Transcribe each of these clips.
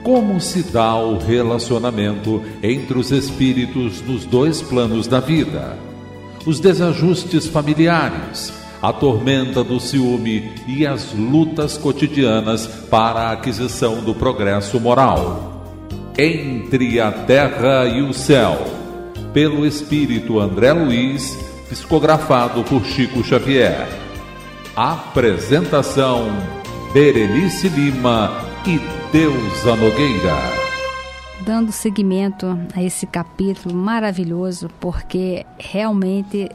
como se dá o relacionamento entre os espíritos nos dois planos da vida, os desajustes familiares, a tormenta do ciúme e as lutas cotidianas para a aquisição do progresso moral. Entre a Terra e o Céu, pelo espírito André Luiz, psicografado por Chico Xavier. Apresentação: Berenice Lima e Deusa Nogueira. Dando seguimento a esse capítulo maravilhoso, porque realmente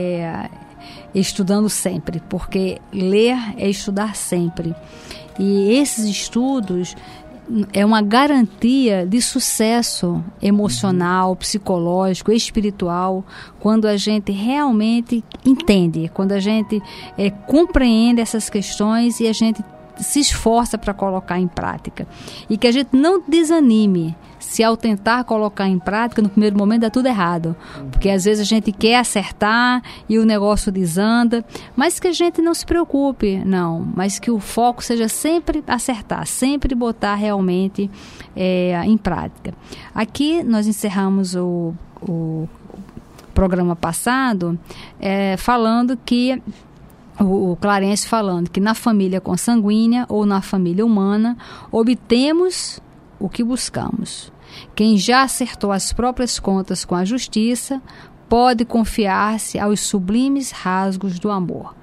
estudando sempre, porque ler é estudar sempre. E esses estudos é uma garantia de sucesso emocional, psicológico, espiritual, quando a gente realmente entende, quando a gente compreende essas questões e a gente se esforça para colocar em prática. E que a gente não desanime se ao tentar colocar em prática, no primeiro momento dá tudo errado. Porque às vezes a gente quer acertar e o negócio desanda, mas que a gente não se preocupe, não. Mas que o foco seja sempre acertar, sempre botar realmente em prática. Aqui nós encerramos o programa passado falando que o Clarencio falando que na família consanguínea ou na família humana obtemos o que buscamos. Quem já acertou as próprias contas com a justiça pode confiar-se aos sublimes rasgos do amor.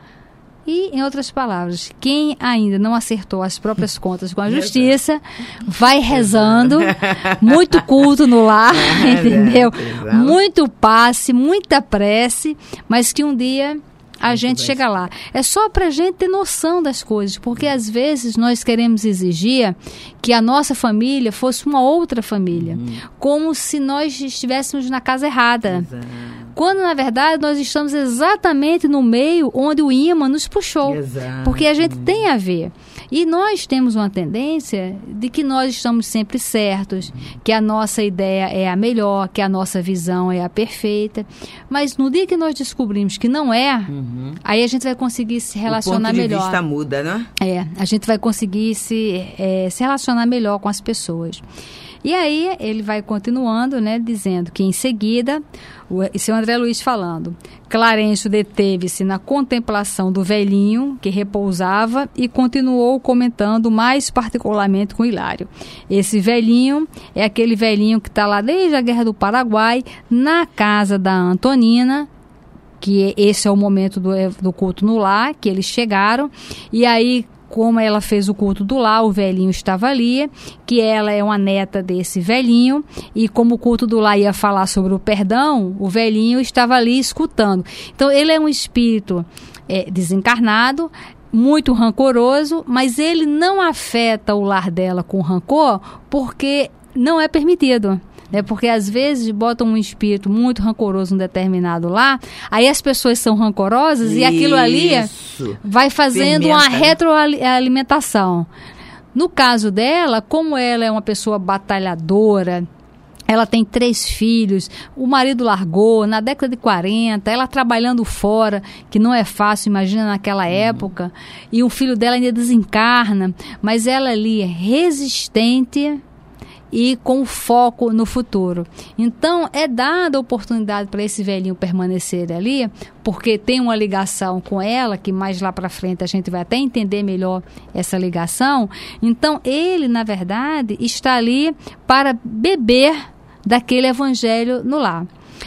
E, em outras palavras, quem ainda não acertou as próprias contas com a justiça, vai rezando, muito culto no lar, entendeu? Muito passe, muita prece, mas que um dia a gente chega lá. É só para a gente ter noção das coisas, porque às vezes nós queremos exigir que a nossa família fosse uma outra família, como se nós estivéssemos na casa errada. Quando, na verdade, nós estamos exatamente no meio onde o imã nos puxou. Porque a gente tem a ver. E nós temos uma tendência de que nós estamos sempre certos, que a nossa ideia é a melhor, que a nossa visão é a perfeita. Mas no dia que nós descobrimos que não é, aí a gente vai conseguir se relacionar melhor. O ponto de vista muda, né? A gente vai conseguir se relacionar melhor com as pessoas. E aí ele vai continuando, né, dizendo que em seguida, o seu André Luiz falando, Clarencio deteve-se na contemplação do velhinho que repousava e continuou comentando mais particularmente com Hilário. Esse velhinho é aquele velhinho que está lá desde a Guerra do Paraguai, na casa da Antonina, que esse é o momento do culto no lar, que eles chegaram, e aí, como ela fez o culto do lar, o velhinho estava ali, que ela é uma neta desse velhinho, e como o culto do lar ia falar sobre o perdão, o velhinho estava ali escutando. Então, ele é um espírito desencarnado, muito rancoroso, mas ele não afeta o lar dela com rancor, porque não é permitido. Porque às vezes botam um espírito muito rancoroso num determinado lar, aí as pessoas são rancorosas e aquilo ali vai fazendo uma retroalimentação. No caso dela, como ela é uma pessoa batalhadora, ela tem 3 filhos, o marido largou na década de 40, ela trabalhando fora, que não é fácil, imagina naquela época, e o filho dela ainda desencarna, mas ela ali é resistente e com foco no futuro. Então, é dada a oportunidade para esse velhinho permanecer ali, porque tem uma ligação com ela, que mais lá para frente a gente vai até entender melhor essa ligação. Então, ele, na verdade, está ali para beber daquele evangelho no lar.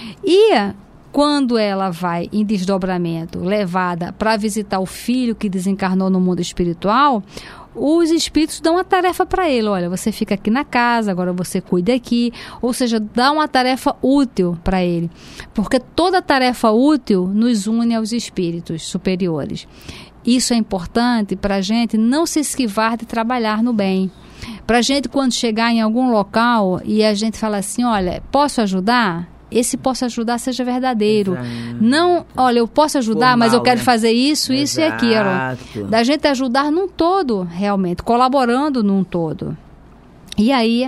E quando ela vai em desdobramento, levada para visitar o filho que desencarnou no mundo espiritual, os espíritos dão uma tarefa para ele. Olha, você fica aqui na casa, agora você cuida aqui. Ou seja, dá uma tarefa útil para ele. Porque toda tarefa útil nos une aos espíritos superiores. Isso é importante para a gente não se esquivar de trabalhar no bem. Para a gente, quando chegar em algum local e a gente fala assim, olha, posso ajudar? Esse posso ajudar seja verdadeiro. Não, olha, eu posso ajudar, mas eu quero fazer isso, isso e aquilo. Da gente ajudar num todo, realmente, colaborando num todo. E aí,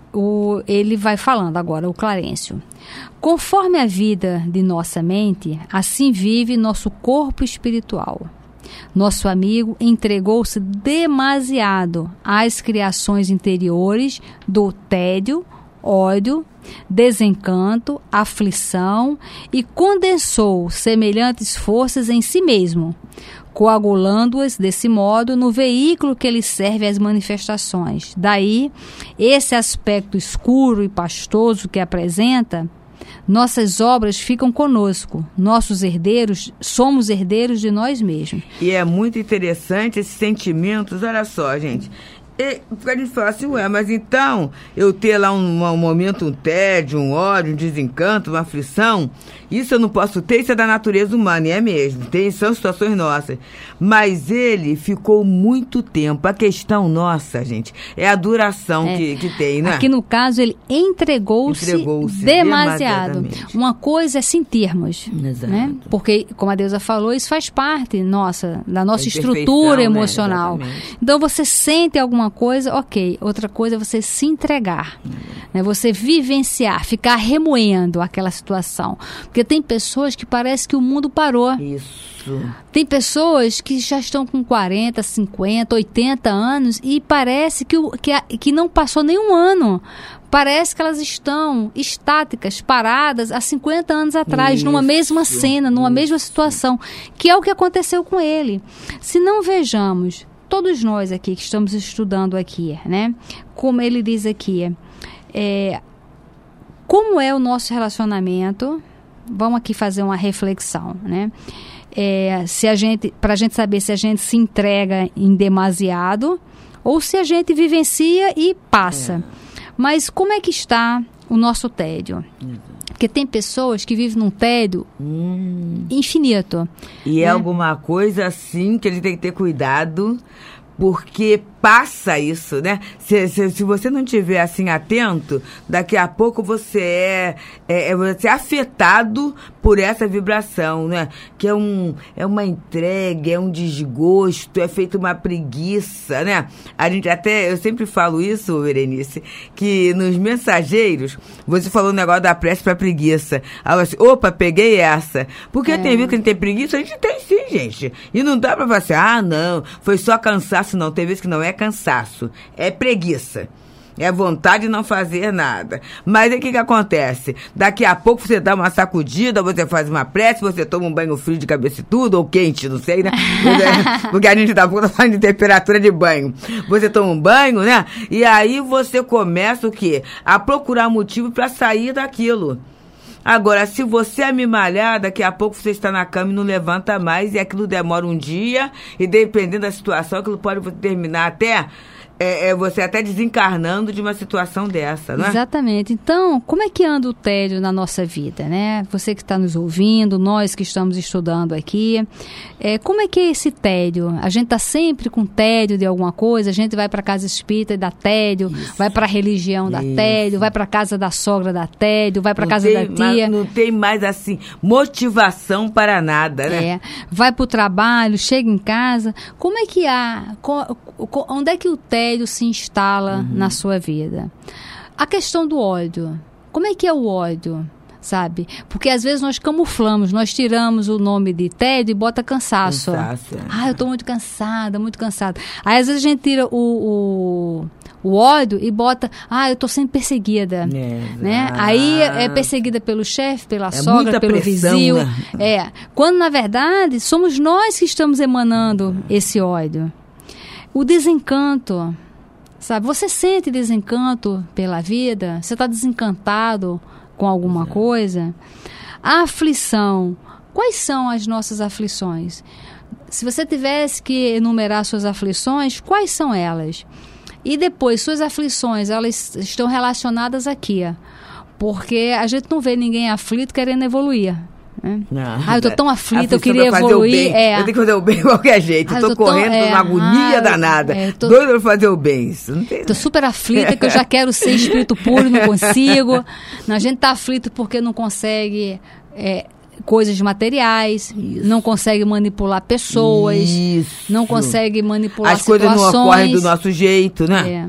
ele vai falando agora, o Clarencio. Conforme a vida de nossa mente, assim vive nosso corpo espiritual. Nosso amigo entregou-se demasiado às criações interiores do tédio, ódio, desencanto, aflição e condensou semelhantes forças em si mesmo, coagulando-as desse modo no veículo que lhe serve às manifestações. Daí, esse aspecto escuro e pastoso que apresenta, nossas obras ficam conosco, nossos herdeiros, somos herdeiros de nós mesmos. E é muito interessante esses sentimentos, olha só, gente. Porque a gente fala assim, mas então eu ter lá um momento, um tédio, um ódio, um desencanto, uma aflição, isso eu não posso ter, isso é da natureza humana, e é mesmo, são situações nossas. Mas ele ficou muito tempo. A questão nossa, gente, é a duração que tem, né? Aqui no caso, ele entregou-se demasiado. Uma coisa é sentirmos, né? Porque, como a Deusa falou, isso faz parte da nossa estrutura emocional. Né? Então, você sente alguma coisa, ok. Outra coisa é você se entregar, né? Você vivenciar, ficar remoendo aquela situação. Porque tem pessoas que parece que o mundo parou. Isso. Tem pessoas que já estão com 40, 50, 80 anos e parece que não passou nenhum ano. Parece que elas estão estáticas, paradas há 50 anos atrás, numa mesma cena, numa mesma situação, que é o que aconteceu com ele. Se não vejamos, todos nós aqui que estamos estudando aqui, né? Como ele diz aqui, como é o nosso relacionamento? Vamos aqui fazer uma reflexão, né? Para a gente saber se a gente se entrega em demasiado ou se a gente vivencia e passa. Mas como é que está o nosso tédio? Porque tem pessoas que vivem num tédio infinito. E é alguma coisa assim que a gente tem que ter cuidado, porque passa isso, né? Se você não estiver assim atento, daqui a pouco você é afetado por essa vibração, né? Que é uma entrega, é um desgosto, é feito uma preguiça, né? Eu sempre falo isso, Berenice, que nos mensageiros, você falou o negócio da prece pra preguiça. Aí você, opa, peguei essa. Porque tem vezes que a gente tem preguiça, a gente tem sim, gente. E não dá pra falar assim, não, foi só cansaço, não. Tem vezes que não é cansaço, é preguiça. É vontade de não fazer nada. Mas aí o que acontece? Daqui a pouco você dá uma sacudida, você faz uma prece, você toma um banho frio de cabeça e tudo, ou quente, não sei, né? Porque a gente tá falando de temperatura de banho. Você toma um banho, né? E aí você começa o quê? A procurar motivo para sair daquilo. Agora, se você é mimalhar, daqui a pouco você está na cama e não levanta mais, e aquilo demora um dia, e dependendo da situação, aquilo pode terminar até você até desencarnando de uma situação dessa, não é? Exatamente. Então, como é que anda o tédio na nossa vida, né? Você que está nos ouvindo, nós que estamos estudando aqui, como é que é esse tédio? A gente está sempre com tédio de alguma coisa, a gente vai para a casa espírita e dá tédio, vai para a religião, dá tédio, vai para a casa da sogra, dá tédio, vai para a casa da tia. Não tem mais, assim, motivação para nada, né? Vai para o trabalho, chega em casa, como é que onde é que o tédio se instala na sua vida? A questão do ódio. Como é que é o ódio? Sabe? Porque às vezes nós camuflamos, nós tiramos o nome de tédio e bota cansaço. Eu estou muito cansada, muito cansada. Aí às vezes a gente tira o ódio e bota, eu estou sendo perseguida, né? Aí é perseguida pelo chefe, pela sogra, pelo vizinho. Né? Quando na verdade somos nós que estamos emanando esse ódio. O desencanto, sabe? Você sente desencanto pela vida? Você está desencantado com alguma coisa? A aflição. Quais são as nossas aflições? Se você tivesse que enumerar suas aflições, quais são elas? E depois, suas aflições, elas estão relacionadas aqui. Porque a gente não vê ninguém aflito querendo evoluir. Eu estou tão aflita, eu queria evoluir. Eu tenho que fazer o bem de qualquer jeito. Eu estou correndo numa agonia danada. Doido para fazer o bem. Estou super aflita, que eu já quero ser espírito puro, não consigo. A gente está aflito porque não consegue coisas materiais, não consegue manipular pessoas, não consegue manipular situações. As coisas não ocorrem do nosso jeito, né?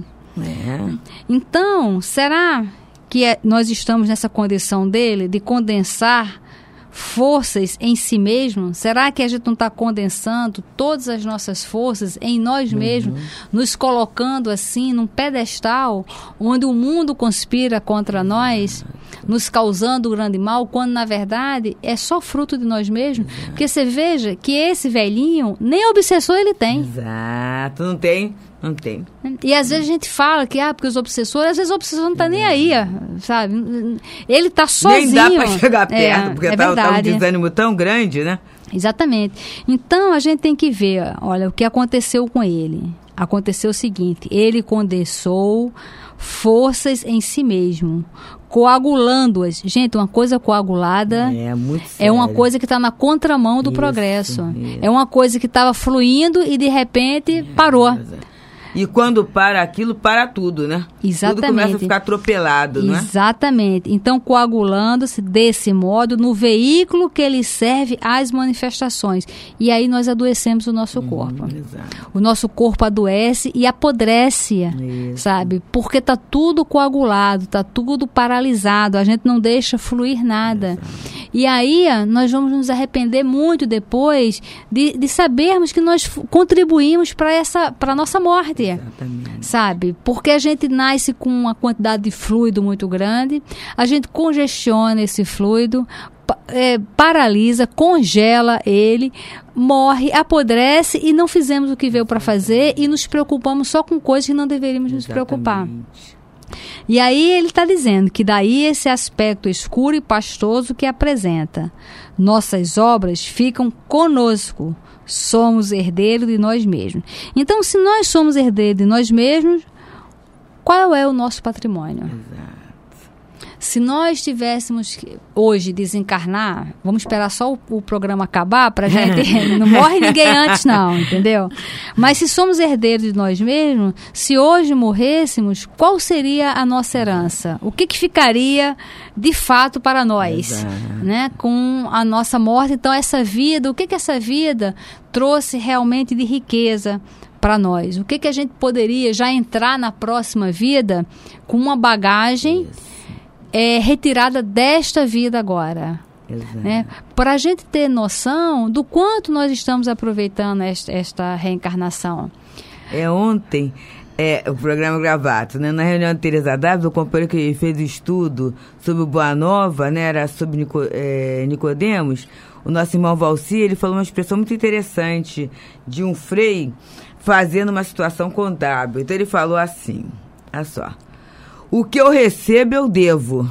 Então, será que nós estamos nessa condição dele de condensar forças em si mesmo? Será que a gente não está condensando todas as nossas forças em nós mesmos, nos colocando assim num pedestal onde o mundo conspira contra nós, nos causando grande mal, quando na verdade é só fruto de nós mesmos? Porque você veja que esse velhinho nem obsessor ele tem. Exato, não tem. Não tem. E às vezes a gente fala que, porque os obsessores, às vezes o obsessor não está nem aí, sabe? Ele está sozinho. Nem dá para chegar perto, porque tá um desânimo tão grande, né? Exatamente. Então a gente tem que ver, olha, o que aconteceu com ele. Aconteceu o seguinte: ele condensou forças em si mesmo, coagulando-as. Gente, uma coisa coagulada é uma coisa que está na contramão do progresso. É uma coisa que estava fluindo e de repente parou. E quando para aquilo, para tudo, né? Exatamente. Tudo começa a ficar atropelado, não é? Exatamente. Então, coagulando-se desse modo no veículo que ele serve às manifestações. E aí nós adoecemos o nosso corpo. Exato. O nosso corpo adoece e apodrece, sabe? Porque está tudo coagulado, está tudo paralisado, a gente não deixa fluir nada. Exato. E aí nós vamos nos arrepender muito depois de sabermos que nós contribuímos para a nossa morte. Exatamente. Sabe? Porque a gente nasce com uma quantidade de fluido muito grande, a gente congestiona esse fluido, paralisa, congela ele, morre, apodrece e não fizemos o que veio para fazer e nos preocupamos só com coisas que não deveríamos nos preocupar. E aí ele está dizendo que daí esse aspecto escuro e pastoso que apresenta. Nossas obras ficam conosco. Somos herdeiros de nós mesmos. Então, se nós somos herdeiros de nós mesmos, qual é o nosso patrimônio? Exato. Se nós tivéssemos que hoje desencarnar, vamos esperar só o programa acabar para a gente... Não morre ninguém antes não, entendeu? Mas se somos herdeiros de nós mesmos, se hoje morrêssemos, qual seria a nossa herança? O que ficaria de fato para nós, né? Com a nossa morte? Então, essa vida, o que essa vida trouxe realmente de riqueza para nós? O que a gente poderia já entrar na próxima vida com uma bagagem... retirada desta vida agora, né? Para a gente ter noção do quanto nós estamos aproveitando esta reencarnação. Ontem, o programa gravado, né? Na reunião de Teresa Dávila, o companheiro que fez o estudo sobre o Boa Nova, né? Era sobre Nicodemos, o nosso irmão Valci, ele falou uma expressão muito interessante de um frei fazendo uma situação contábil. Então ele falou assim, olha só: o que eu recebo, eu devo.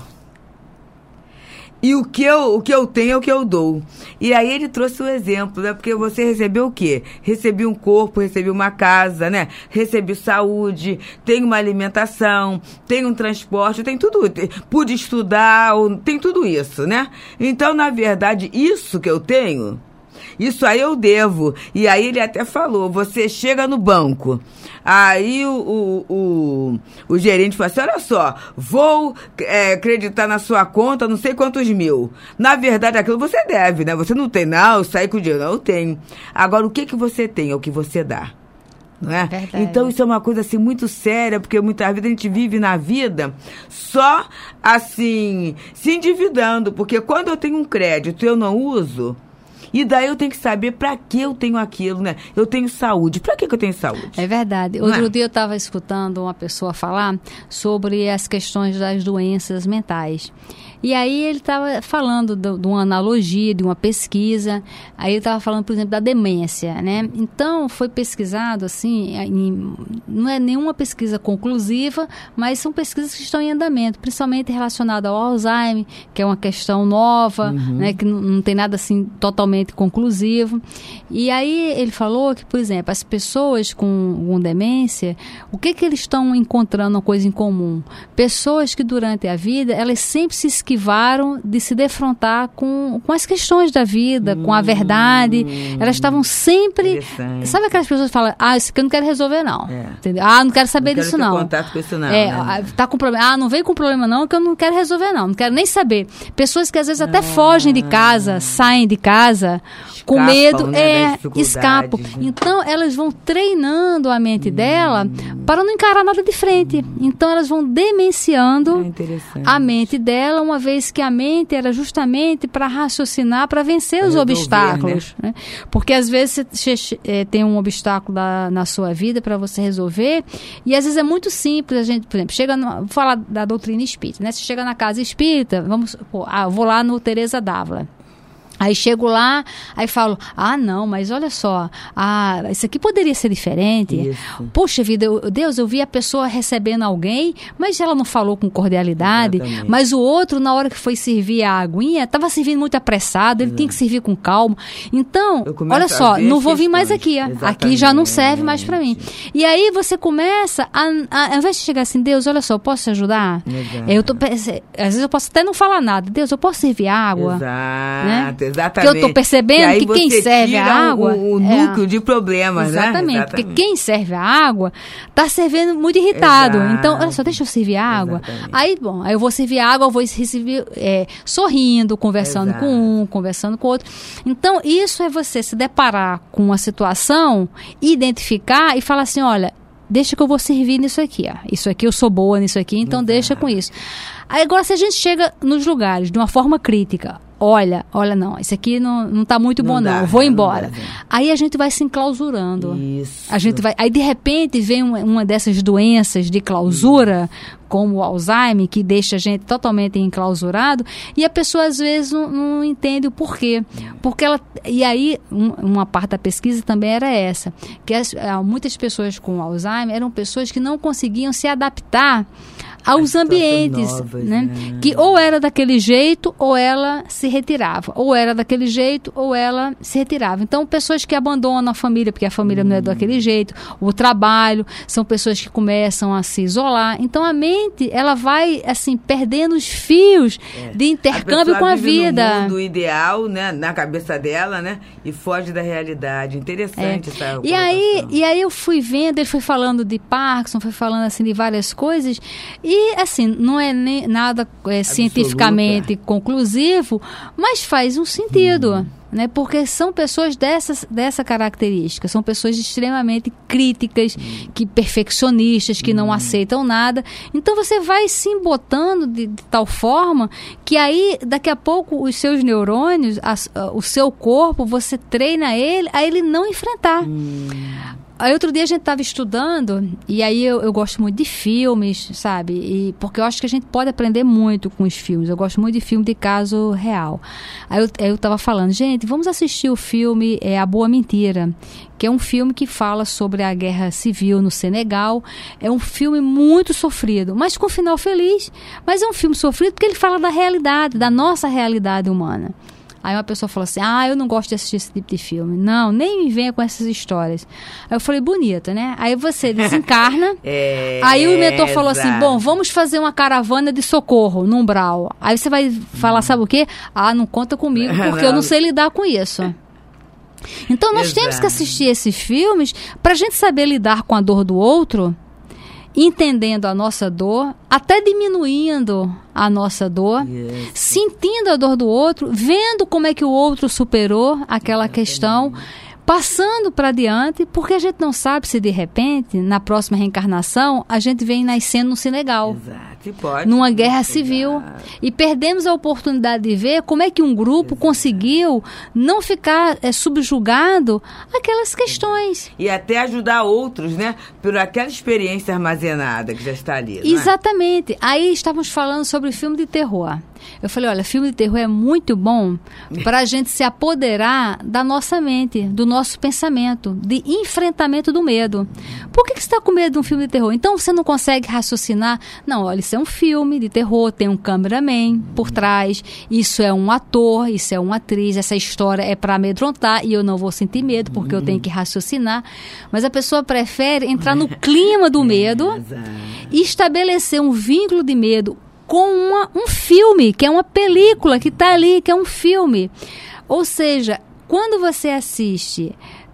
E o que eu tenho é o que eu dou. E aí ele trouxe o exemplo, né? Porque você recebeu o quê? Recebi um corpo, recebi uma casa, né? Recebi saúde, tenho uma alimentação, tenho um transporte, tem tudo. Pude estudar, tem tudo isso, né? Então, na verdade, isso que eu tenho... Isso aí eu devo. E aí ele até falou, você chega no banco, aí o gerente falou assim, olha só, vou acreditar na sua conta não sei quantos mil. Na verdade, aquilo você deve, né? Você não tem, não, eu saí com o dinheiro. Não, eu tenho. Agora, o que você tem é o que você dá. Não é? Então isso é uma coisa assim muito séria, porque muitas vezes a gente vive na vida só assim, se endividando, porque quando eu tenho um crédito e eu não uso... E daí eu tenho que saber para que eu tenho aquilo, né? Eu tenho saúde. Para que eu tenho saúde? É verdade. Outro dia eu estava escutando uma pessoa falar sobre as questões das doenças mentais. E aí ele estava falando de uma analogia, de uma pesquisa. Aí ele estava falando, por exemplo, da demência, né? Então, foi pesquisado, assim, não é nenhuma pesquisa conclusiva, mas são pesquisas que estão em andamento, principalmente relacionadas ao Alzheimer, que é uma questão nova, né? Que não tem nada, assim, totalmente conclusivo. E aí ele falou que, por exemplo, as pessoas com demência, o que eles estão encontrando uma coisa em comum? Pessoas que durante a vida, elas sempre se esquivaram de se defrontar com as questões da vida, com a verdade. Elas estavam sempre... Sabe aquelas pessoas que falam, isso aqui eu não quero resolver, não. Entendeu? Não quero saber disso, não. Não quero ter contato com isso, não. Tá com problema. Não vem com problema, não, que eu não quero resolver, não. Não quero nem saber. Pessoas que às vezes até fogem de casa, saem de casa, casa com medo, escapam. Né? Então, elas vão treinando a mente dela para não encarar nada de frente. Então, elas vão demenciando a mente dela, uma vez que a mente era justamente para raciocinar, para vencer os obstáculos. Né? Porque, às vezes, você tem um obstáculo na sua vida para você resolver, e, às vezes, é muito simples. A gente, por exemplo, vou falar da doutrina espírita, né? Você chega na casa espírita, vou lá no Teresa d'Ávila. Aí chego lá, aí falo, não, mas olha só, isso aqui poderia ser diferente. Isso. Poxa vida, Deus, eu vi a pessoa recebendo alguém, mas ela não falou com cordialidade. Exatamente. Mas o outro, na hora que foi servir a aguinha, estava servindo muito apressado, ele tinha que servir com calma. Então, olha só, não vou vir mais aqui. Aqui já não serve mais para mim. E aí você começa, ao invés de chegar assim, Deus, olha só, eu posso te ajudar? Às vezes eu posso até não falar nada. Deus, eu posso servir água? Exato, né? Exatamente. Porque eu estou percebendo que quem serve a água... o núcleo de problemas, exatamente, né? porque quem serve a água está servindo muito irritado. Exato. Então, olha só, deixa eu servir a água. Aí eu vou servir a água, eu vou receber sorrindo, conversando com um, conversando com o outro. Então, isso é você se deparar com uma situação, identificar e falar assim, olha, deixa que eu vou servir nisso aqui. Ó. Isso aqui eu sou boa nisso aqui, então deixa com isso. Aí, agora, se a gente chega nos lugares de uma forma crítica, olha, não, isso aqui não está muito bom, não, vou embora. Aí a gente vai se enclausurando. Isso. Aí, de repente, vem uma dessas doenças de clausura, como o Alzheimer, que deixa a gente totalmente enclausurado, e a pessoa, às vezes, não entende o porquê. Porque e aí, uma parte da pesquisa também era essa, que muitas pessoas com Alzheimer eram pessoas que não conseguiam se adaptar aos ambientes, novas, né? Que ou era daquele jeito ou ela se retirava, ou era daquele jeito ou ela se retirava. Então, pessoas que abandonam a família porque a família não é daquele jeito, o trabalho, são pessoas que começam a se isolar. Então, a mente, ela vai assim perdendo os fios de intercâmbio com a vida. No mundo ideal, né, na cabeça dela, né, e foge da realidade. Interessante essa e aí eu fui vendo, ele foi falando de Parkinson, foi falando assim de várias coisas. E, assim, não é nem nada cientificamente conclusivo, mas faz um sentido, né? Porque são pessoas dessa característica, são pessoas extremamente críticas, perfeccionistas, que não aceitam nada. Então, você vai se embotando de tal forma que aí, daqui a pouco, os seus neurônios, o seu corpo, você treina ele a ele não enfrentar. Aí outro dia a gente estava estudando, e aí eu gosto muito de filmes, sabe? Porque eu acho que a gente pode aprender muito com os filmes. Eu gosto muito de filme de caso real. Aí eu estava falando, gente, vamos assistir o filme A Boa Mentira, que é um filme que fala sobre a guerra civil no Senegal. É um filme muito sofrido, mas com final feliz. Mas é um filme sofrido porque ele fala da realidade, da nossa realidade humana. Aí uma pessoa falou assim, eu não gosto de assistir esse tipo de filme. Não, nem me venha com essas histórias. Aí eu falei, bonita, né? Aí você desencarna. Aí o mentor falou assim, bom, vamos fazer uma caravana de socorro no umbral. Aí você vai falar, sabe o quê? Não conta comigo, porque eu não sei lidar com isso. Então nós temos que assistir esses filmes para a gente saber lidar com a dor do outro, entendendo a nossa dor, até diminuindo a nossa dor, sentindo a dor do outro, vendo como é que o outro superou aquela questão, passando para diante, porque a gente não sabe se de repente, na próxima reencarnação, a gente vem nascendo no Senegal. Numa guerra civil. E perdemos a oportunidade de ver como é que um grupo conseguiu não ficar subjugado àquelas questões. E até ajudar outros, né? Por aquela experiência armazenada que já está ali. Exatamente. Aí estávamos falando sobre filme de terror. Eu falei, olha, filme de terror é muito bom para a gente se apoderar da nossa mente, do nosso pensamento, de enfrentamento do medo. Por que você está com medo de um filme de terror? Então você não consegue raciocinar? Não, olha, isso é um filme de terror, tem um cameraman por trás, isso é um ator, isso é uma atriz, essa história é para amedrontar e eu não vou sentir medo porque eu tenho que raciocinar. Mas a pessoa prefere entrar no clima do medo e estabelecer um vínculo de medo com um filme, que é uma película que está ali, que é um filme. Ou seja, quando você assiste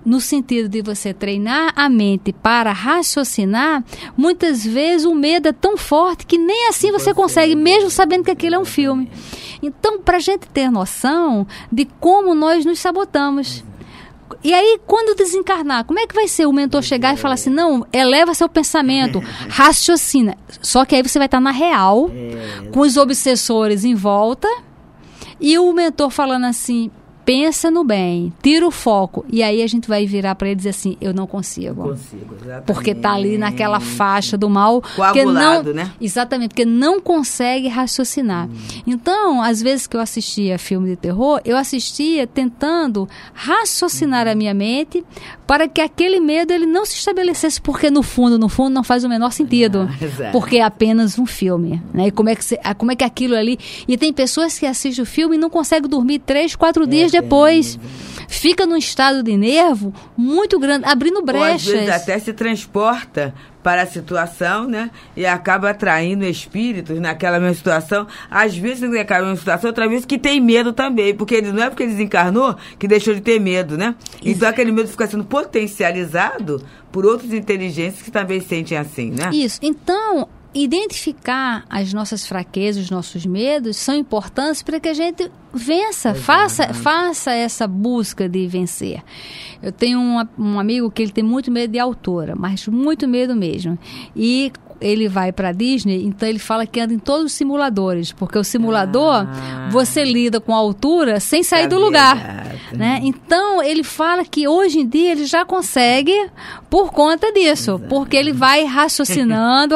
no sentido de você treinar a mente para raciocinar, muitas vezes o medo é tão forte que nem assim você consegue, mesmo sabendo que aquilo é um filme. Então, para a gente ter noção de como nós nos sabotamos. E aí, quando desencarnar, como é que vai ser o mentor chegar e falar assim, não, eleva seu pensamento, raciocina. Só que aí você vai estar na real, com os obsessores em volta, e o mentor falando assim, pensa no bem, tira o foco. E aí a gente vai virar para ele e dizer assim, eu não consigo. Não consigo, exatamente. Porque está ali naquela faixa do mal. Coagulado, né? Exatamente, porque não consegue raciocinar. Então, às vezes que eu assistia filme de terror, eu assistia tentando raciocinar a minha mente para que aquele medo ele não se estabelecesse, porque no fundo não faz o menor sentido. Porque é apenas um filme. Né? E como é que aquilo ali... E tem pessoas que assistem o filme e não conseguem dormir 3, 4 dias depois. Fica num estado de nervo muito grande, abrindo brechas. Ou às vezes até se transporta para a situação, né? E acaba atraindo espíritos naquela mesma situação. Às vezes ele acaba na mesma situação, outra vez que tem medo também. Porque ele não é porque ele desencarnou que deixou de ter medo, né? Então aquele medo fica sendo potencializado por outras inteligências que também sentem assim, né? Isso. Então, identificar as nossas fraquezas, os nossos medos, são importantes para que a gente vença, faça essa busca de vencer. Eu tenho um amigo que ele tem muito medo de altura, mas muito medo mesmo. E ele vai para a Disney, então ele fala que anda em todos os simuladores, porque o simulador, você lida com a altura sem sair do lugar. Né? Então, ele fala que hoje em dia ele já consegue por conta disso, porque ele vai raciocinando,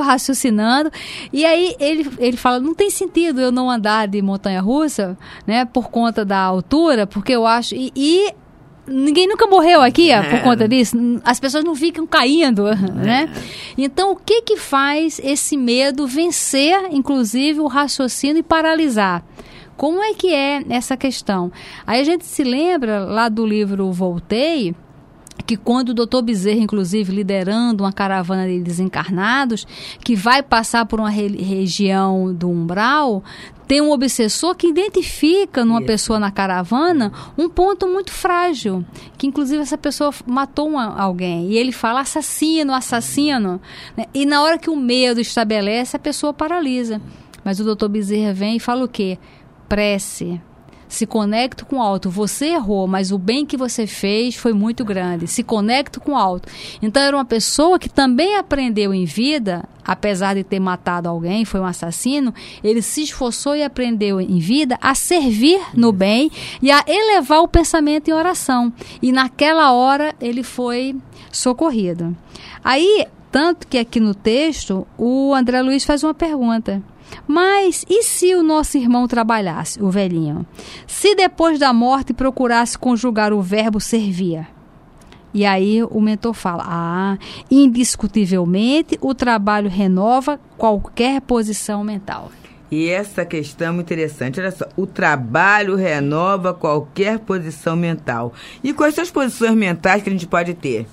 e aí ele fala, não tem sentido eu não andar de montanha-russa, né, por conta da altura, porque eu acho... E ninguém nunca morreu aqui por conta disso. As pessoas não ficam caindo, né? Então, o que faz esse medo vencer, inclusive, o raciocínio e paralisar? Como é que é essa questão? Aí a gente se lembra lá do livro Voltei, que quando o Dr. Bezerra, inclusive, liderando uma caravana de desencarnados, que vai passar por uma região do umbral, tem um obsessor que identifica numa pessoa na caravana um ponto muito frágil, que inclusive essa pessoa matou alguém, e ele fala assassino, né? E na hora que o medo estabelece, a pessoa paralisa. Mas o Dr. Bezerra vem e fala o quê? Prece. Se conecta com o alto. Você errou, mas o bem que você fez foi muito grande. Se conecta com o alto. Então, era uma pessoa que também aprendeu em vida, apesar de ter matado alguém, foi um assassino, ele se esforçou e aprendeu em vida a servir no bem e a elevar o pensamento em oração. E naquela hora, ele foi socorrido. Aí, tanto que aqui no texto, o André Luiz faz uma pergunta. Mas e se o nosso irmão trabalhasse, o velhinho? Se depois da morte procurasse conjugar o verbo servir? E aí o mentor fala, indiscutivelmente o trabalho renova qualquer posição mental. E essa questão é muito interessante. Olha só, o trabalho renova qualquer posição mental. E quais são as posições mentais que a gente pode ter?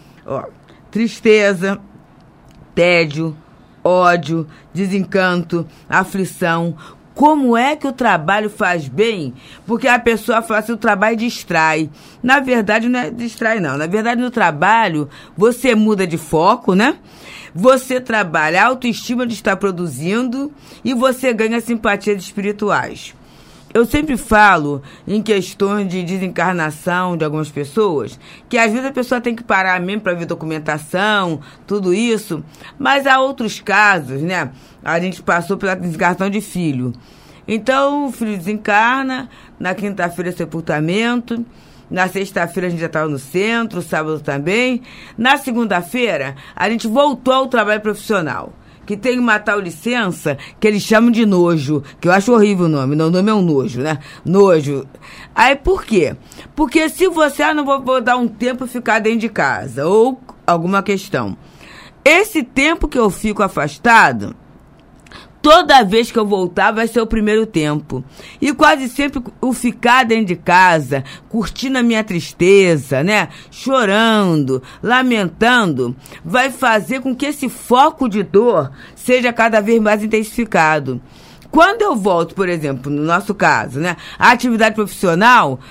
Tristeza, tédio, ódio, desencanto, aflição. Como é que o trabalho faz bem? Porque a pessoa fala assim, o trabalho distrai. Na verdade, não é distrai, não. Na verdade, no trabalho, você muda de foco, né? Você trabalha a autoestima de estar produzindo e você ganha simpatias espirituais. Eu sempre falo em questões de desencarnação de algumas pessoas, que às vezes a pessoa tem que parar mesmo para ver documentação, tudo isso, mas há outros casos, né? A gente passou pela desencarnação de filho. Então, o filho desencarna, na quinta-feira sepultamento, na sexta-feira a gente já estava no centro, sábado também. Na segunda-feira, a gente voltou ao trabalho profissional, que tem uma tal licença que eles chamam de nojo, que eu acho horrível o nome. Não, o nome é um nojo, né? Nojo. Aí, por quê? Porque se você, não vou dar um tempo ficar dentro de casa, ou alguma questão. Esse tempo que eu fico afastado, toda vez que eu voltar vai ser o primeiro tempo. E quase sempre o ficar dentro de casa, curtindo a minha tristeza, né? Chorando, lamentando, vai fazer com que esse foco de dor seja cada vez mais intensificado. Quando eu volto, por exemplo, no nosso caso, né? A atividade profissional,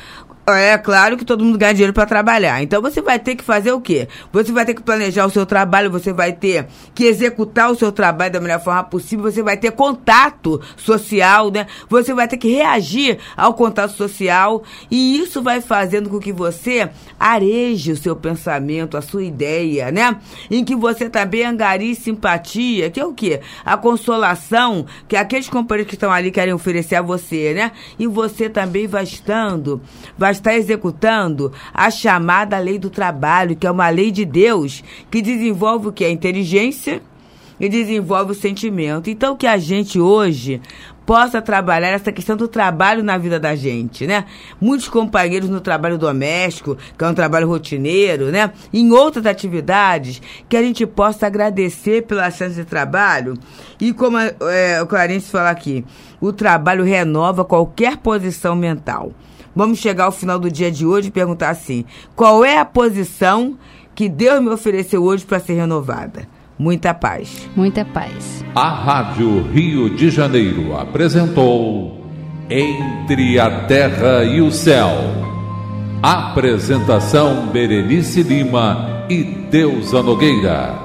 É claro que todo mundo ganha dinheiro para trabalhar. Então você vai ter que fazer o quê? Você vai ter que planejar o seu trabalho, você vai ter que executar o seu trabalho da melhor forma possível, você vai ter contato social, né? Você vai ter que reagir ao contato social, e isso vai fazendo com que você areje o seu pensamento, a sua ideia, né? Em que você também angarie simpatia, que é o quê? A consolação que aqueles companheiros que estão ali querem oferecer a você, né? E você também vai estar executando a chamada lei do trabalho, que é uma lei de Deus, que desenvolve o que? A inteligência e desenvolve o sentimento. Então, que a gente hoje possa trabalhar essa questão do trabalho na vida da gente, né? Muitos companheiros no trabalho doméstico, que é um trabalho rotineiro, né? Em outras atividades, que a gente possa agradecer pela chance de trabalho. E como o Clarence fala aqui, o trabalho renova qualquer posição mental. Vamos chegar ao final do dia de hoje e perguntar assim: qual é a posição que Deus me ofereceu hoje para ser renovada? Muita paz. Muita paz. A Rádio Rio de Janeiro apresentou Entre a Terra e o Céu. Apresentação Berenice Lima e Deusa Nogueira.